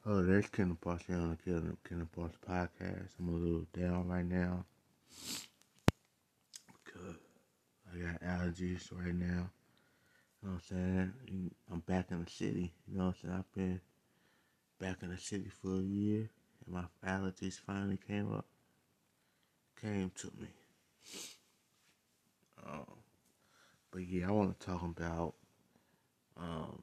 Oh, there's Kendall Boss here on the Kendall Boss podcast. I'm a little down right now because I got allergies right now. You know what I'm saying? I'm back in the city. You know what I'm saying? I've been back in the city for a year, and my allergies finally came to me. Um, but yeah, I want to talk about um,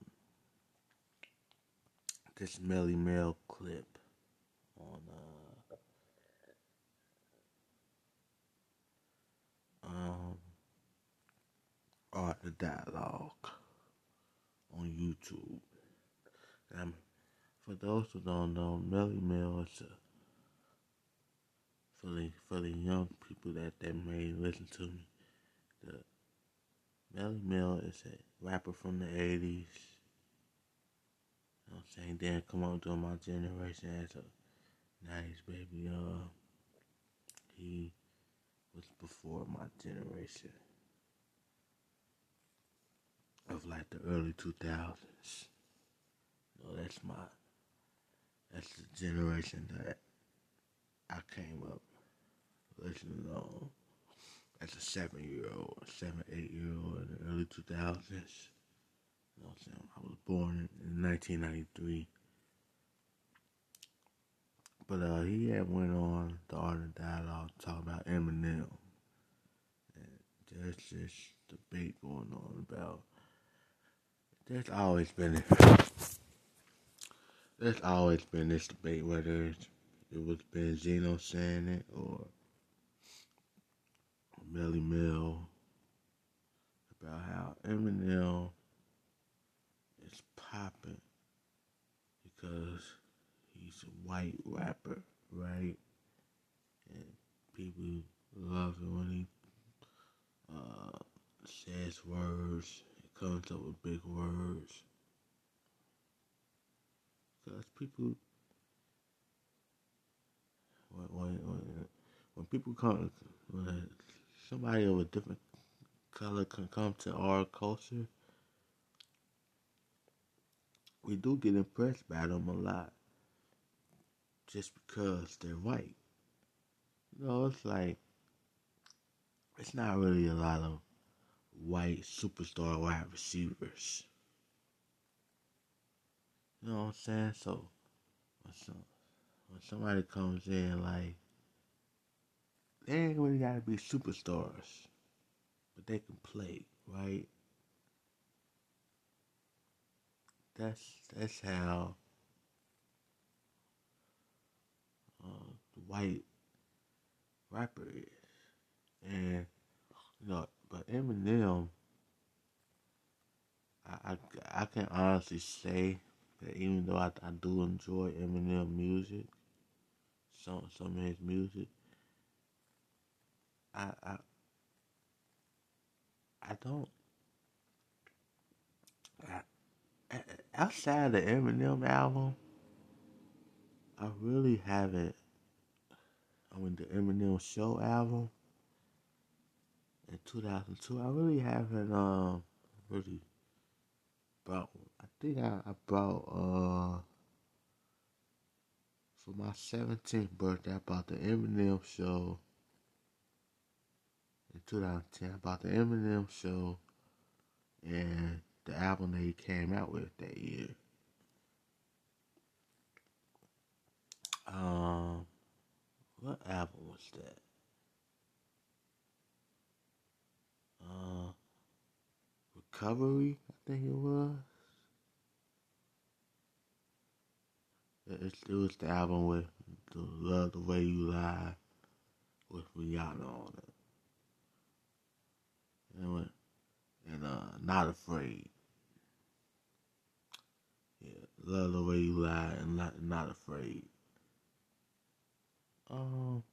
this Melly Mel clip on Art the Dialogue on YouTube. Um, for those who don't know, Melly Mel is for the young people that may listen to me. The Melly Mel is a rapper from the 80s. You know what I'm saying? Then come up to my generation as a 90s baby. He was before my generation of like the early 2000s. You know, that's the generation that I came up listening on as a 8 year old in the early 2000s. You know what I'm saying? I was born in 1993. But he had went on the Art of Dialogue talking about Eminem. And there's this debate going on about there's always been this debate whether it was Benzino saying it or Melly Mel about how Eminem is popping because he's a white rapper, right? And people love it when he says words, he comes up with big words. Because people, when people come, when somebody of a different color can come to our culture, we do get impressed by them a lot just because they're white. You know, it's like, it's not really a lot of white superstar wide receivers. You know what I'm saying? So, when somebody comes in, like, they ain't really gotta be superstars, but they can play, right? That's how the white rapper is. And, you know, but Eminem, I can honestly say that even though I do enjoy Eminem music, some of his music, I I, I don't outside the Eminem album, I really haven't. I mean, the Eminem Show album in 2002, I really haven't really bought. I think I bought for my 17th birthday, I bought the Eminem Show in 2010. I bought the Eminem Show and the album that he came out with that year. Um, what album was that? Recovery, I think it was. It was the album with the Love the Way You Lie with Rihanna on it. And Not Afraid. Yeah, Love the Way You Lie and Not Afraid. Um,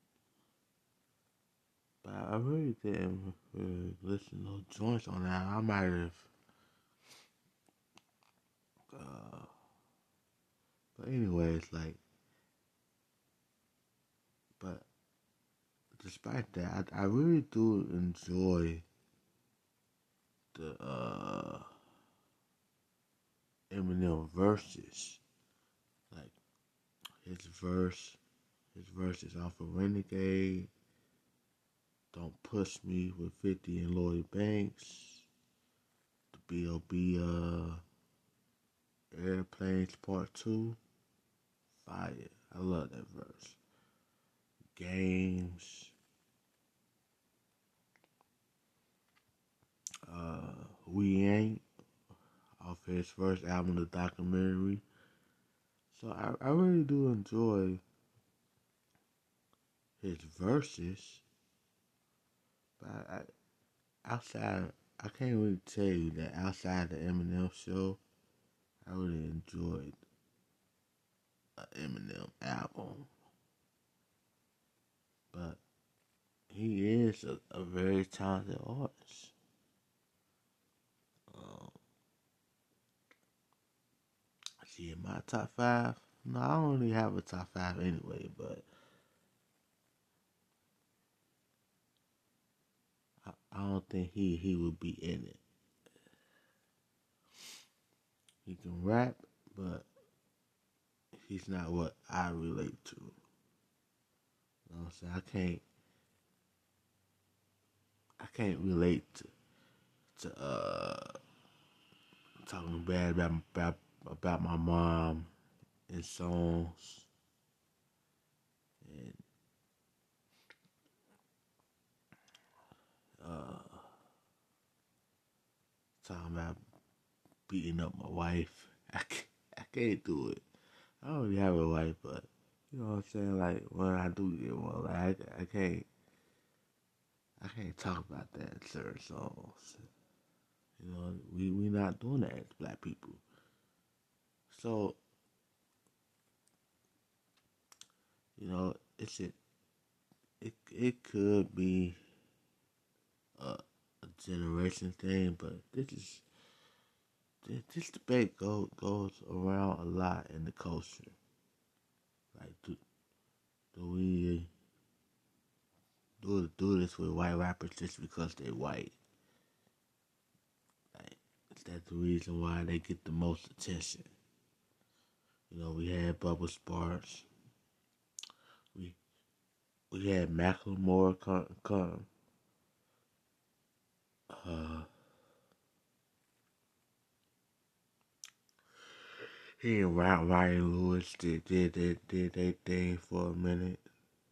but I really didn't really listen to no joints on that. I might have. Uh, but anyways, like, but despite that, I really do enjoy the Eminem verses. Like his verse. His verse is off of Renegade. Don't Push Me with 50 and Lloyd Banks. The B.O.B. Airplanes Part 2. Fire. I love that verse. Games. We Ain't. Off his first album, The Documentary. So I really do enjoy his verses. But outside, I can't really tell you that outside the Eminem show, I really enjoyed an Eminem album. But he is a very talented artist. See, in my top five, no, I don't really have a top five anyway, but I don't think he would be in it. He can rap, but he's not what I relate to. You know what I'm saying? I can't relate to talking bad about my mom in songs and talking about beating up my wife. I can't do it. I don't really have a wife, but you know what I'm saying? Like when I do get one, like I can't talk about that in certain songs. You know, we not doing that as black people. So, you know, it could be a generation thing, but this debate goes around a lot in the culture. Like, do we do this with white rappers just because they're white? Like, is that the reason why they get the most attention? You know, we had Bubba Sparks. We had Macklemore come. Uh, he and Ryan Lewis did their thing for a minute.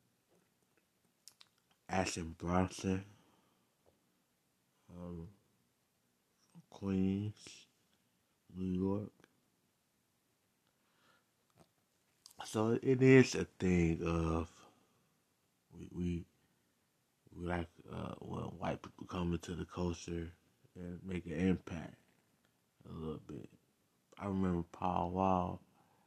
Action Bronson, um, Queens, New York. So it is a thing of we like when white people come into the culture and make an impact a little bit. I remember Paul Wall.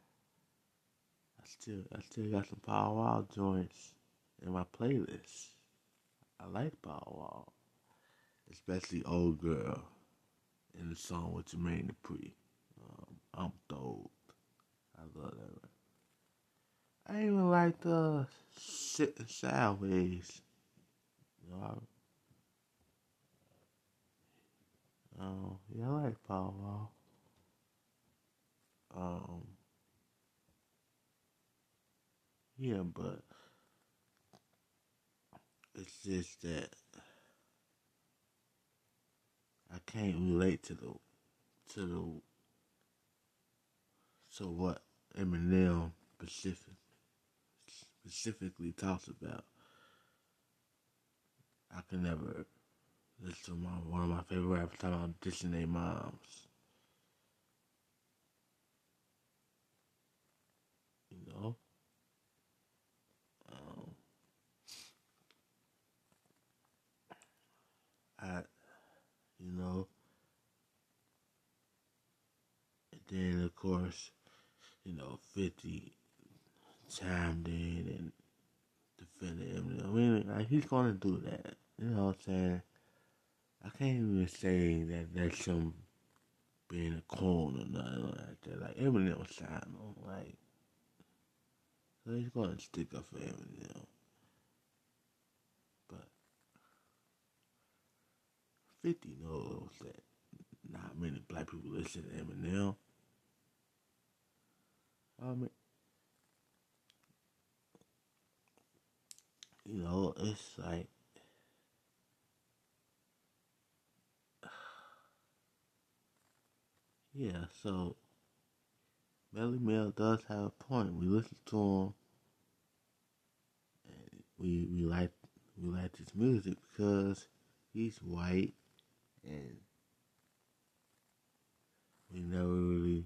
I still got some Paul Wall joints in my playlist. I like Paul Wall, especially Old Girl in the song with Jermaine Dupri. I'm Dope. I love that. I even like the Sitting Sideways. You know, yeah, I like Paul Wall. Um, yeah, but it's just that I can't relate to the to what Eminem specifically talks about. I can never listen to one of my favorite rappers talking about dissing their moms. You know, um, I you know, and then of course, 50 chimed in and defended him. I mean, like, he's gonna do that. You know what I'm saying? I can't even say that that's him being a clone or nothing like that. Like Eminem signed him, like, so he's gonna stick up for Eminem. But 50 knows that not many black people listen to Eminem. I mean, it's like, yeah. So Melly Mel does have a point. We listen to him, and we like his music because he's white, and we never really.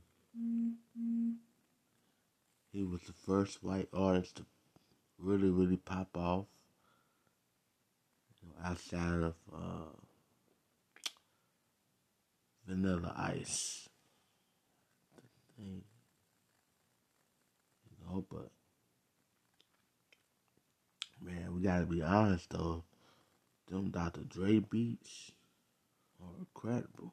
He was the first white artist to really pop off, outside of Vanilla Ice. And, but man, we gotta be honest though. Them Dr. Dre beats are incredible,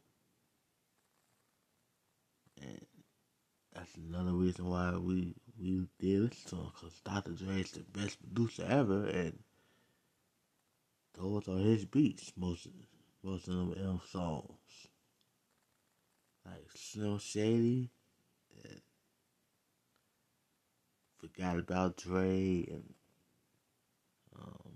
and that's another reason why we did listen to him, cause Dr. Dre is the best producer ever, and those are his beats. Most of them M songs, like Slim Shady, and Forgot About Dre, and um,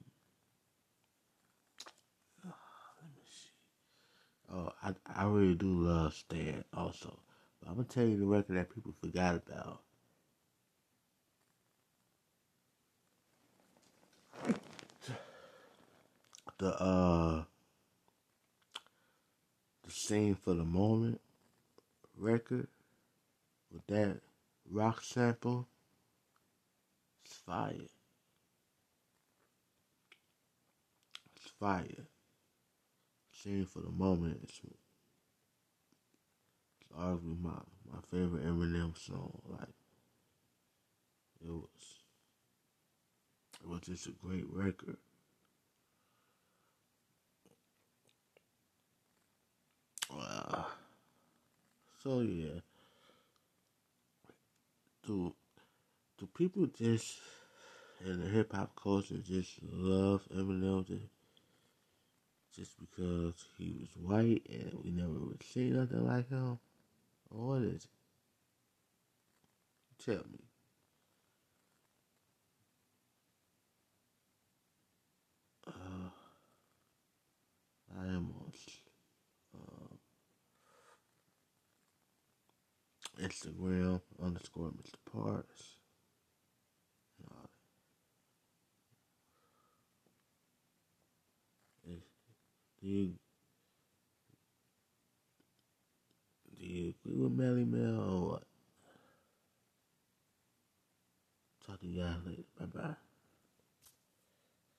let me see. Oh, I really do love Stan also. But I'm gonna tell you the record that people forgot about. The the Scene for the Moment record with that rock sample. It's fire. It's fire. Scene for the Moment is arguably my favorite Eminem song. Like it was it was just a great record. Uh, so yeah, do do people just in the hip hop culture just love Eminem just because he was white and we never would see nothing like him? Or what is it? Tell me. Uh, I am on uh, Instagram underscore Mr. Parks. Uh, do you do you agree with Melly Mel or what? Talk to you guys later. Bye bye.